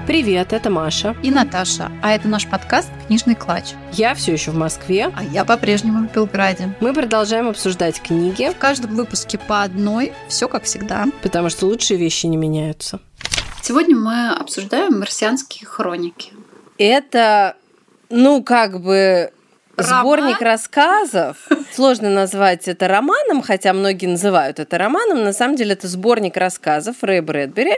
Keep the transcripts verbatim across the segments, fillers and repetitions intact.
Привет, это Маша и Наташа, а это наш подкаст «Книжный клатч». Я все еще в Москве, а я по-прежнему в Белграде. Мы продолжаем обсуждать книги. В каждом выпуске по одной, все как всегда. Потому что лучшие вещи не меняются. Сегодня мы обсуждаем «Марсианские хроники». Это, ну, как бы... Роман? Сборник рассказов. Сложно назвать это романом, хотя многие называют это романом. На самом деле это сборник рассказов Рэя Брэдбери,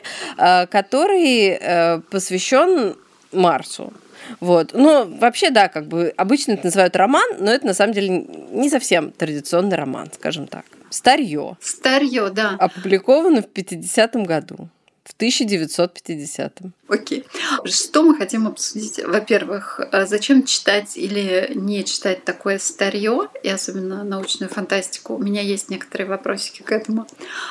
который посвящен Марсу. Вот. Ну, вообще, да, как бы обычно это называют роман, но это на самом деле не совсем традиционный роман, скажем так. Старье. Старье, да. Опубликовано в пятидесятом году. В тысяча девятьсот пятидесятом. Окей. Что мы хотим обсудить? Во-первых, зачем читать или не читать такое старье, и особенно научную фантастику? У меня есть некоторые вопросики к этому.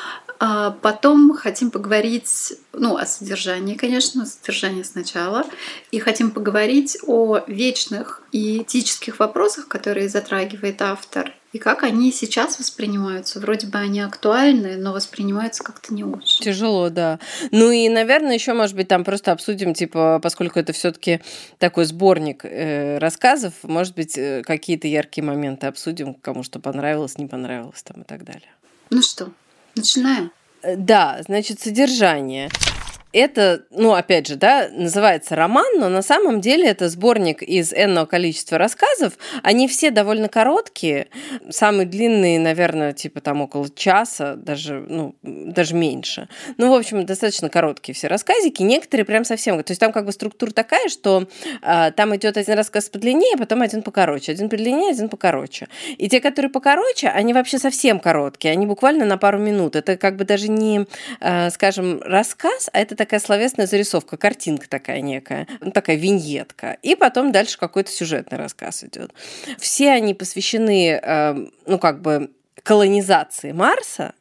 А потом хотим поговорить, ну, о содержании, конечно, содержание сначала, и хотим поговорить о вечных и этических вопросах, которые затрагивает автор, и как они сейчас воспринимаются. Вроде бы они актуальны, но воспринимаются как-то не очень. Тяжело, да. Ну и, наверное, еще, может быть, там просто обсудим, типа, поскольку это все-таки такой сборник э, рассказов, может быть, э, какие-то яркие моменты обсудим, кому что понравилось, не понравилось там и так далее. Ну что, начинаем? Да, значит, содержание. Это, ну, опять же, да, называется роман, но на самом деле это сборник из энного количества рассказов. Они все довольно короткие. Самый длинный, наверное, типа там около часа, даже, ну, даже меньше. Ну, в общем, достаточно короткие все рассказики. Некоторые прям совсем... То есть там как бы структура такая, что а, там идет один рассказ подлиннее, потом один покороче. Один подлиннее, один покороче. И те, которые покороче, они вообще совсем короткие. Они буквально на пару минут. Это как бы даже не, а, скажем, рассказ, а это такая словесная зарисовка, картинка такая некая, ну, такая виньетка. И потом дальше какой-то сюжетный рассказ идет. Все они посвящены, э, ну, как бы, колонизации Марса.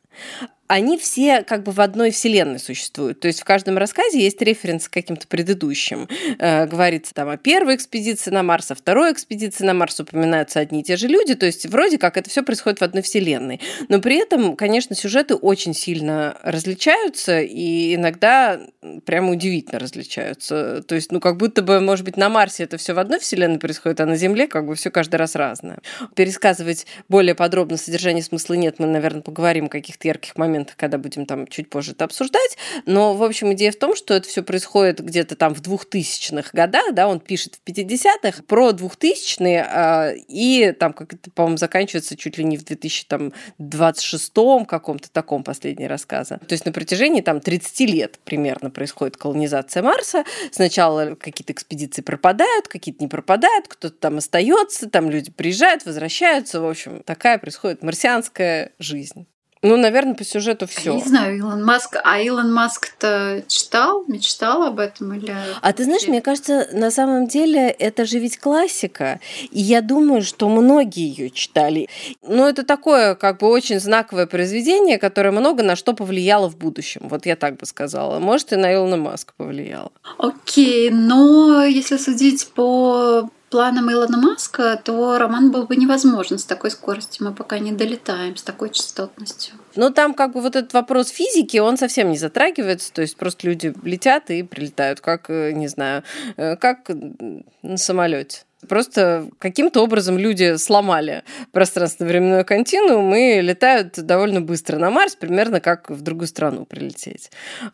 Они все как бы в одной вселенной существуют. То есть в каждом рассказе есть референс к каким-то предыдущим. Э, говорится там о первой экспедиции на Марс, о второй экспедиции на Марс, упоминаются одни и те же люди. То есть вроде как это все происходит в одной вселенной. Но при этом, конечно, сюжеты очень сильно различаются и иногда прямо удивительно различаются. То есть, ну, как будто бы, может быть, на Марсе это все в одной вселенной происходит, а на Земле как бы все каждый раз разное. Пересказывать более подробно содержание смысла нет. Мы, наверное, поговорим о каких-то ярких моментах, когда будем там чуть позже это обсуждать. Но, в общем, идея в том, что это все происходит где-то там в двухтысячных годах, да, он пишет в пятидесятых, про двухтысячные, э, и там, как это, по-моему, заканчивается чуть ли не в две тысячи двадцать шестом каком-то таком последние рассказы. То есть на протяжении там тридцати лет примерно происходит колонизация Марса. Сначала какие-то экспедиции пропадают, какие-то не пропадают, кто-то там остается, там люди приезжают, возвращаются. В общем, такая происходит марсианская жизнь. Ну, наверное, по сюжету все. Не знаю, Илон Маск. А Илон Маск-то читал, мечтал об этом или... А ты знаешь, мне кажется, на самом деле это же ведь классика. И я думаю, что многие ее читали. Ну, это такое, как бы, очень знаковое произведение, которое много на что повлияло в будущем. Вот я так бы сказала. Может, и на Илона Маска повлияло. Окей, но если судить по планам Илона Маска, то роман был бы невозможен с такой скоростью. Мы пока не долетаем с такой частотностью. Но там как бы вот этот вопрос физики, он совсем не затрагивается. То есть просто люди летят и прилетают, как, не знаю, как на самолете. Просто каким-то образом люди сломали пространственно-временной континуум и летают довольно быстро на Марс, примерно как в другую страну прилететь.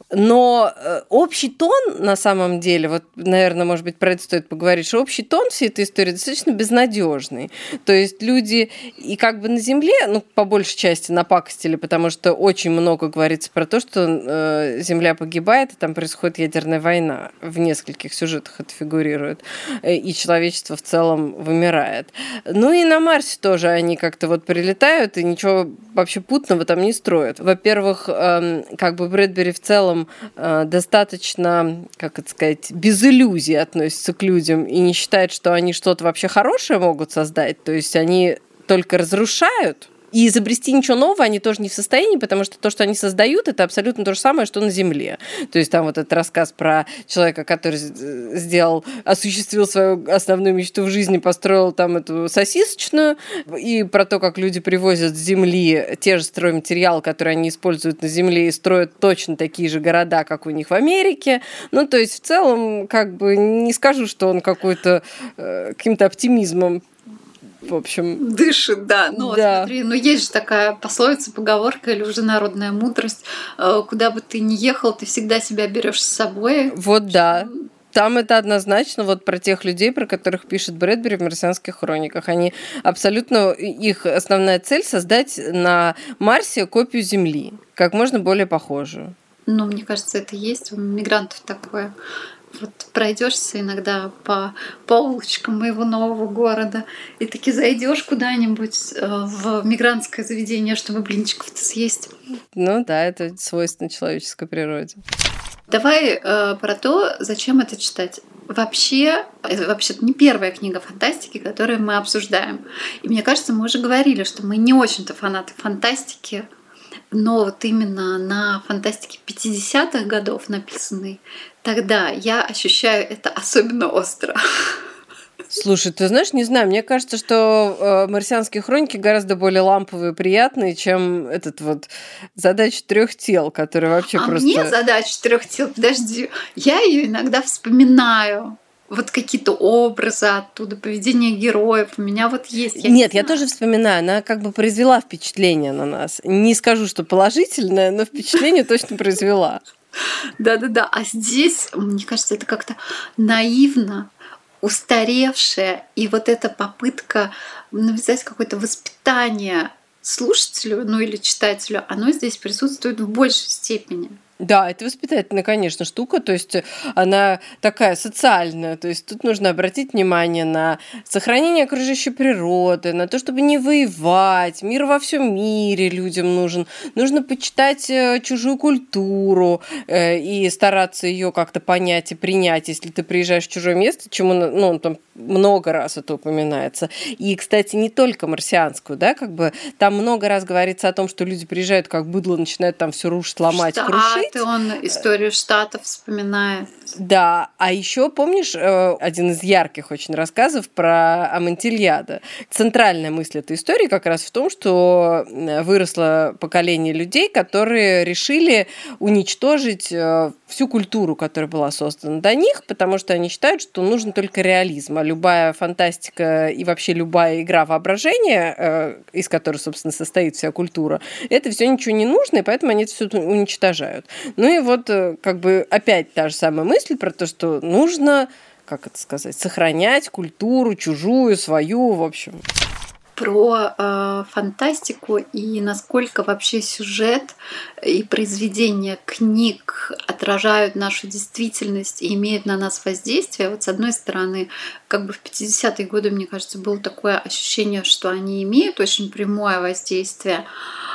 Но общий тон, на самом деле, вот, наверное, может быть, про это стоит поговорить, что общий тон всей этой истории достаточно безнадежный. То есть люди и как бы на Земле, ну, по большей части напакостили, потому что очень много говорится про то, что э, Земля погибает, и там происходит ядерная война. В нескольких сюжетах это фигурирует. И человечество в целом вымирает. Ну и на Марсе тоже они как-то вот прилетают и ничего вообще путного там не строят. Во-первых, э, как бы Брэдбери в целом э, достаточно, как это сказать, без иллюзий относится к людям и не считает, что они что-то вообще хорошее могут создать. То есть они только разрушают И изобрести ничего нового они тоже не в состоянии, потому что то, что они создают, это абсолютно то же самое, что на Земле. То есть там вот этот рассказ про человека, который сделал, осуществил свою основную мечту в жизни, построил там эту сосисочную, и про то, как люди привозят с Земли те же стройматериалы, которые они используют на Земле, и строят точно такие же города, как у них в Америке. Ну, то есть в целом, как бы не скажу, что он какой-то э, каким-то оптимизмом, в общем... Дышит, да. Ну, да. смотри, ну есть же такая пословица, поговорка или уже народная мудрость. Куда бы ты ни ехал, ты всегда себя берешь с собой. Вот да. Там это однозначно вот про тех людей, про которых пишет Брэдбери в «Марсианских хрониках». Они абсолютно... Их основная цель — создать на Марсе копию Земли, как можно более похожую. Ну, мне кажется, это есть у мигрантов такое. Вот пройдешься иногда по, по улочкам моего нового города и таки зайдешь куда-нибудь в мигрантское заведение, чтобы блинчиков-то съесть. Ну да, это свойственно человеческой природе. Давай э, про то, зачем это читать. Вообще, это вообще-то не первая книга фантастики, которую мы обсуждаем. И мне кажется, мы уже говорили, что мы не очень-то фанаты фантастики, но вот именно на фантастике пятидесятых годов написанной, тогда я ощущаю это особенно остро. Слушай, ты знаешь, не знаю, мне кажется, что э, «Марсианские хроники» гораздо более ламповые и приятные, чем этот вот «Задача трех тел», который вообще а просто... мне «Задача трех тел», подожди, я ее иногда вспоминаю. Вот какие-то образы оттуда, поведение героев. У меня вот есть. Я Нет, я тоже вспоминаю. Она как бы произвела впечатление на нас. Не скажу, что положительное, но впечатление точно произвела. Да-да-да. А здесь, мне кажется, это как-то наивно, устаревшее. И вот эта попытка навязать какое-то воспитание слушателю, ну или читателю, оно здесь присутствует в большей степени. Да, это воспитательная, конечно, штука, то есть она такая социальная, то есть тут нужно обратить внимание на сохранение окружающей природы, на то, чтобы не воевать, мир во всем мире людям нужен, нужно почитать чужую культуру э, и стараться ее как-то понять и принять, если ты приезжаешь в чужое место, чему, ну, там много раз это упоминается. И, кстати, не только марсианскую, да, как бы там много раз говорится о том, что люди приезжают как быдло, начинают там все рушить, ломать, Штаты, крушить. Он историю Штатов вспоминает. Да, а еще помнишь один из ярких очень рассказов про Амонтильяда? Центральная мысль этой истории как раз в том, что выросло поколение людей, которые решили уничтожить всю культуру, которая была создана до них, потому что они считают, что нужен только реализм, а любая фантастика и вообще любая игра воображения, из которой, собственно, состоит вся культура, это все ничего не нужно, и поэтому они это все уничтожают. Ну и вот как бы опять та же самая мысль про то, что нужно, как это сказать, сохранять культуру чужую, свою, в общем. Про э, фантастику и насколько вообще сюжет и произведения книг отражают нашу действительность и имеют на нас воздействие. Вот с одной стороны, как бы в пятидесятые годы, мне кажется, было такое ощущение, что они имеют очень прямое воздействие,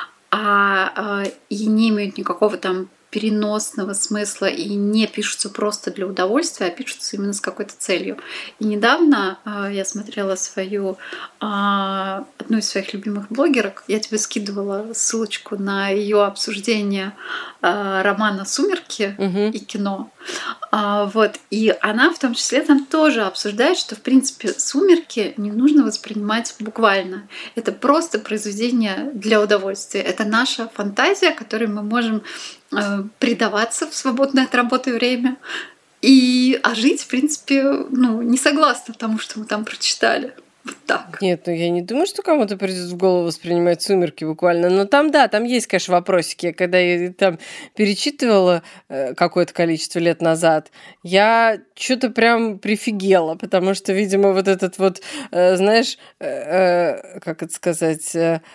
а э, и не имеют никакого там переносного смысла и не пишутся просто для удовольствия, а пишутся именно с какой-то целью. И недавно э, я смотрела свою, э, одну из своих любимых блогерок, я тебе скидывала ссылочку на ее обсуждение э, романа «Сумерки» угу. и кино. А, вот. И она в том числе там тоже обсуждает, что в принципе «Сумерки» не нужно воспринимать буквально. Это просто произведение для удовольствия. Это наша фантазия, которой мы можем предаваться в свободное от работы время и а жить, в принципе, ну, не согласно тому, что мы там прочитали. Вот так. Нет, ну я не думаю, что кому-то придет в голову воспринимать «Сумерки» буквально. Но там, да, там есть, конечно, вопросики. Когда я там перечитывала какое-то количество лет назад, я что-то прям прифигела, потому что, видимо, вот этот вот, знаешь, как это сказать,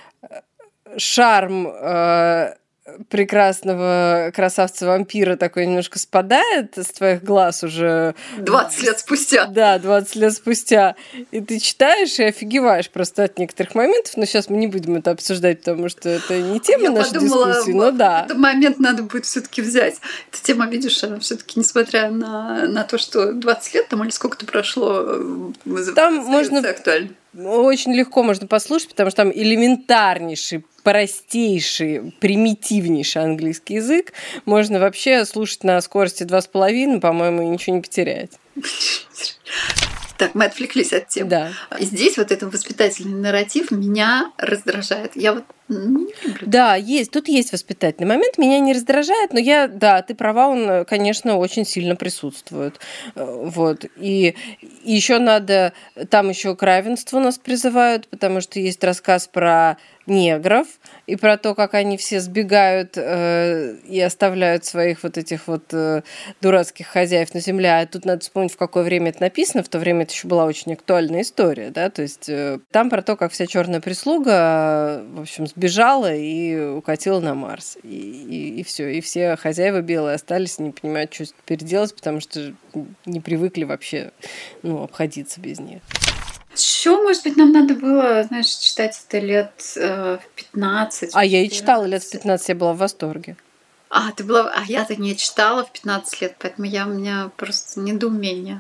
шарм прекрасного красавца-вампира такой немножко спадает с твоих глаз уже... двадцать лет спустя. Да, двадцать лет спустя. И ты читаешь и офигеваешь просто от некоторых моментов, но сейчас мы не будем это обсуждать, потому что это не тема Я нашей подумала, дискуссии, но да. Этот момент надо будет все-таки взять. Эта тема, видишь, она все-таки, несмотря на, на то, что двадцать лет там или сколько-то прошло, там можно актуально. очень легко можно послушать, потому что там элементарнейший, простейший, примитивнейший английский язык. Можно вообще слушать на скорости два с половиной, по-моему, и ничего не потерять. Так, мы отвлеклись от темы. Да. И здесь вот этот воспитательный нарратив меня раздражает. Я вот не люблю. Да, есть. Тут есть воспитательный момент. Меня не раздражает, но я, да, ты права, он, конечно, очень сильно присутствует. Вот. И, и еще надо... Там еще к равенству нас призывают, потому что есть рассказ про негров и про то, как они все сбегают э, и оставляют своих вот этих вот э, дурацких хозяев на земле. А тут надо вспомнить, в какое время это написано. В то время это еще была очень актуальная история, да, то есть э, там про то, как вся черная прислуга, в общем, сбежала и укатила на Марс. И, и, и все. И все хозяева белые остались, не понимают, что теперь делать, потому что не привыкли вообще, ну, обходиться без них. Еще, может быть, нам надо было, знаешь, читать это лет э, в пятнадцать. А я и читала лет в пятнадцать, я была в восторге. А, ты была... А я-то не читала в пятнадцать лет, поэтому я, у меня просто недоумение.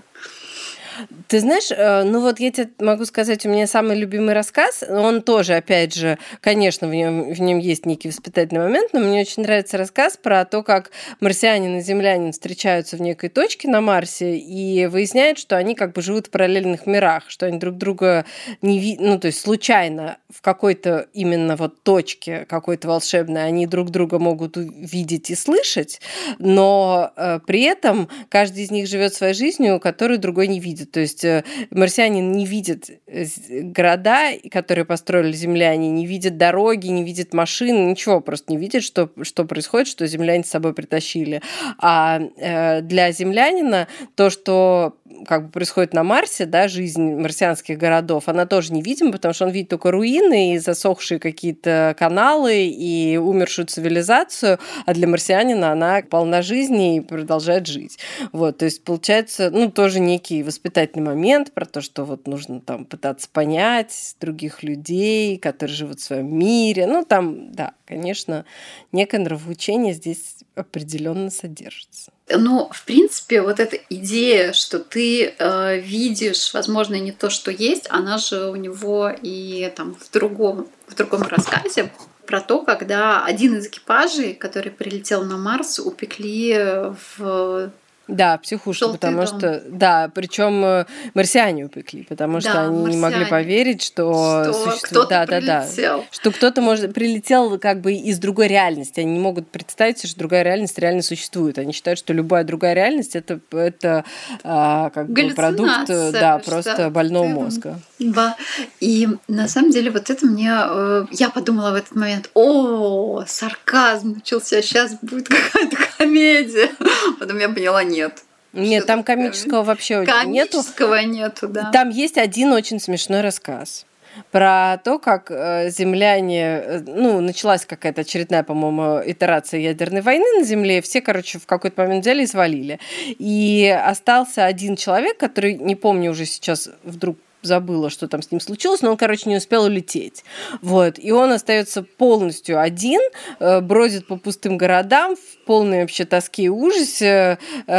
Ты знаешь, ну вот я тебе могу сказать, у меня самый любимый рассказ, он тоже, опять же, конечно, в нем, в нем есть некий воспитательный момент, но мне очень нравится рассказ про то, как марсианин и землянин встречаются в некой точке на Марсе и выясняют, что они как бы живут в параллельных мирах, что они друг друга не видят, ну то есть случайно в какой-то именно вот точке какой-то волшебной они друг друга могут видеть и слышать, но э, при этом каждый из них живет своей жизнью, которую другой не видит. То есть марсианин не видит города, которые построили земляне, не видит дороги, не видит машин, ничего, просто не видит, что, что происходит, что земляне с собой притащили. А э, для землянина то, что как бы происходит на Марсе, да, жизнь марсианских городов, она тоже невидима, потому что он видит только руины и засохшие какие-то каналы и умершую цивилизацию, а для марсианина она полна жизни и продолжает жить. Вот, то есть получается, ну, тоже некий воспитательный момент про то, что вот нужно там пытаться понять других людей, которые живут в своем мире. Ну, там, да, конечно, некое нравоучение здесь определенно содержится. Ну, в принципе, вот эта идея, что ты э, видишь, возможно, не то, что есть, она же у него и там в другом, в другом рассказе про то, когда один из экипажей, который прилетел на Марс, упекли в... Да, психушку, потому дом. что, да, причем марсиане упекли, потому да, что они марсиане. не могли поверить, что, что существует, кто-то да, прилетел. да, да, что кто-то может прилетел как бы из другой реальности, они не могут представить себе, что другая реальность реально существует, они считают, что любая другая реальность это это а, как бы продукт, да, просто больного мозга. Да. И на самом деле вот это мне, я подумала в этот момент, о, сарказм начался, сейчас будет какая-то комедия, потом я поняла, нет. Нет, что там комического комедия? Вообще комического нету. Комического нету, да. Там есть один очень смешной рассказ про то, как земляне, ну, началась какая-то очередная, по-моему, итерация ядерной войны на Земле, все, короче, в какой-то момент взяли и свалили. И остался один человек, который, не помню уже сейчас, вдруг забыла, что там с ним случилось, но он, короче, не успел улететь. Вот. И он остается полностью один, бродит по пустым городам в полной вообще тоске и ужасе,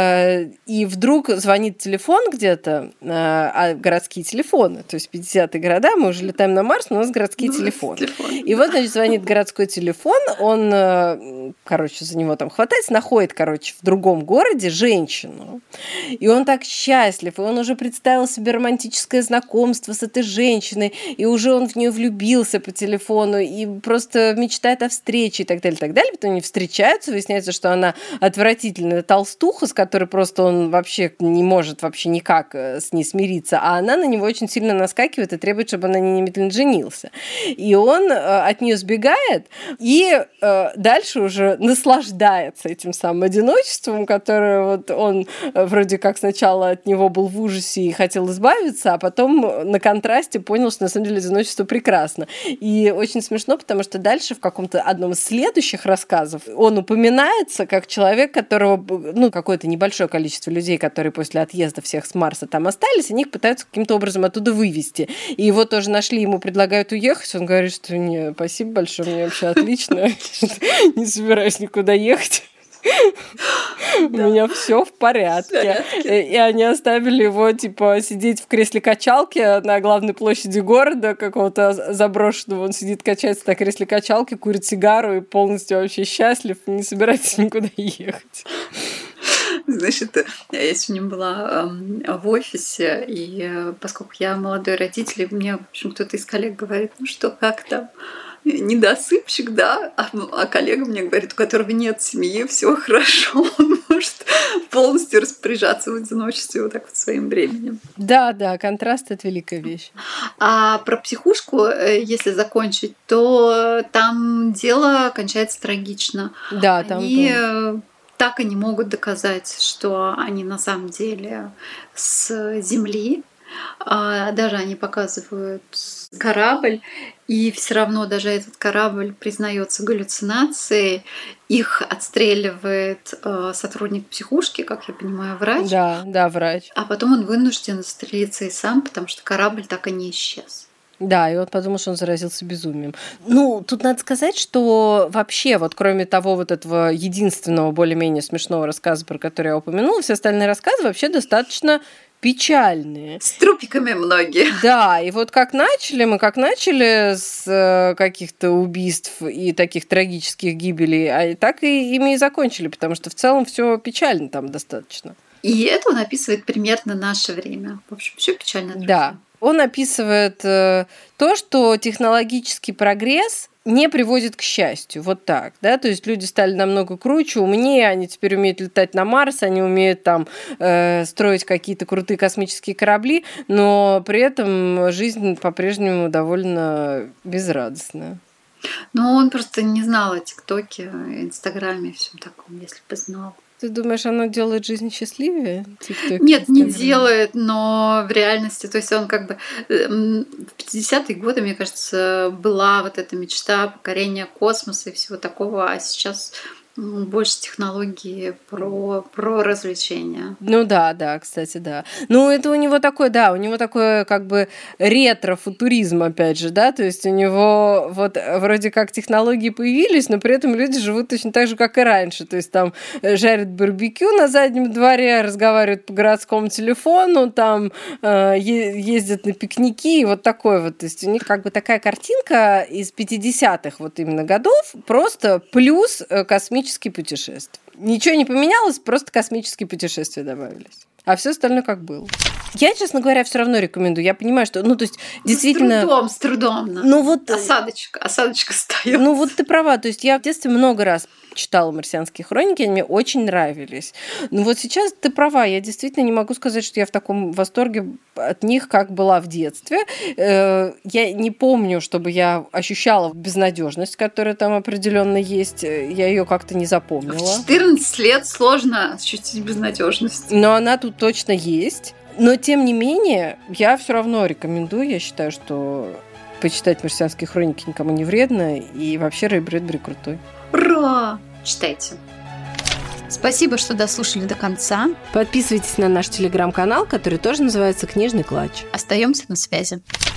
и вдруг звонит телефон где-то, а городские телефоны, то есть пятидесятые города, мы уже летаем на Марс, но у нас городские ну, телефоны. Телефон. И вот, значит, звонит городской телефон, он, короче, за него там хватается, находит, короче, в другом городе женщину, и он так счастлив, и он уже представил себе романтическое знакомство с этой женщиной, и уже он в нее влюбился по телефону, и просто мечтает о встрече, и так далее, и так далее. Потом они встречаются, выясняется, что она отвратительная толстуха, с которой просто он вообще не может вообще никак с ней смириться, а она на него очень сильно наскакивает и требует, чтобы она немедленно женился. И он от нее сбегает, и дальше уже наслаждается этим самым одиночеством, которое вот он вроде как сначала от него был в ужасе и хотел избавиться, а потом на контрасте понял, что на самом деле одиночество прекрасно. И очень смешно, потому что дальше в каком-то одном из следующих рассказов он упоминается как человек, которого, ну, какое-то небольшое количество людей, которые после отъезда всех с Марса там остались, они их пытаются каким-то образом оттуда вывести. И его тоже нашли, ему предлагают уехать, он говорит, что не, спасибо большое, мне вообще отлично, не собираюсь никуда ехать. У меня все в порядке. И они оставили его, типа, сидеть в кресле качалки на главной площади города, какого-то заброшенного. Он сидит, качается на кресле качалки, курит сигару и полностью вообще счастлив, не собирается никуда ехать. Значит, я сегодня была в офисе, и поскольку я молодой родитель, мне, в общем, кто-то из коллег говорит, ну что, как там, недосыпчик, да? А, а коллега мне говорит, у которого нет семьи, все хорошо, он может полностью распоряжаться в одиночестве вот так вот своим временем. Да, да, контраст — это великая вещь. А про психушку, если закончить, то там дело кончается трагично. Да, там... Они... Да. Так и не могут доказать, что они на самом деле с Земли. Даже они показывают корабль, и все равно даже этот корабль признается галлюцинацией. Их отстреливает сотрудник психушки, как я понимаю, врач. Да, да, врач. А потом он вынужден застрелиться и сам, потому что корабль так и не исчез. Да, и он подумал, что он заразился безумием. Ну, тут надо сказать, что вообще, вот кроме того вот этого единственного более-менее смешного рассказа, про который я упомянула, все остальные рассказы вообще достаточно печальные. С трупиками многие. Да, и вот как начали, мы как начали с каких-то убийств и таких трагических гибелей, а так и ими и закончили, потому что в целом все печально там достаточно. И это он описывает примерно наше время. В общем, все печально. Друзья. Да. Он описывает э, то, что технологический прогресс не приводит к счастью. Вот так, да, то есть люди стали намного круче, умнее, они теперь умеют летать на Марс, они умеют там э, строить какие-то крутые космические корабли, но при этом жизнь по-прежнему довольно безрадостная. Ну, он просто не знал о ТикТоке, Инстаграме и всем таком, если бы знал. Ты думаешь, оно делает жизнь счастливее? TikTok, Нет, не Instagram? делает, но в реальности, то есть он как бы в пятидесятые годы, мне кажется, была вот эта мечта покорения космоса и всего такого, а сейчас больше технологии про, про развлечения. Ну да, да, кстати, да. Ну это у него такой, да, у него такой как бы ретро-футуризм, опять же, да, то есть у него вот вроде как технологии появились, но при этом люди живут точно так же, как и раньше, то есть там жарят барбекю на заднем дворе, разговаривают по городскому телефону, там э, ездят на пикники, и вот такой вот, то есть у них как бы такая картинка из пятидесятых вот именно годов, просто плюс космический путешествия. Ничего не поменялось, просто космические путешествия добавились. А все остальное как было. Я, честно говоря, все равно рекомендую. Я понимаю, что, ну, то есть, действительно... С трудом, с трудом. Ну, вот... Осадочка, осадочка остаётся. Ну, вот ты права. То есть, я в детстве много раз читала «Марсианские хроники», они мне очень нравились. Но вот сейчас ты права, я действительно не могу сказать, что я в таком восторге от них, как была в детстве. Я не помню, чтобы я ощущала безнадежность, которая там определенно есть. Я ее как-то не запомнила. В четырнадцать лет сложно ощутить безнадежность. Но она тут точно есть. Но, тем не менее, я все равно рекомендую. Я считаю, что почитать «Марсианские хроники» никому не вредно. И вообще Рэй Брэдбери крутой. Ура! Читайте. Спасибо, что дослушали до конца. Подписывайтесь на наш телеграм-канал, который тоже называется «Книжный клатч». Остаемся на связи.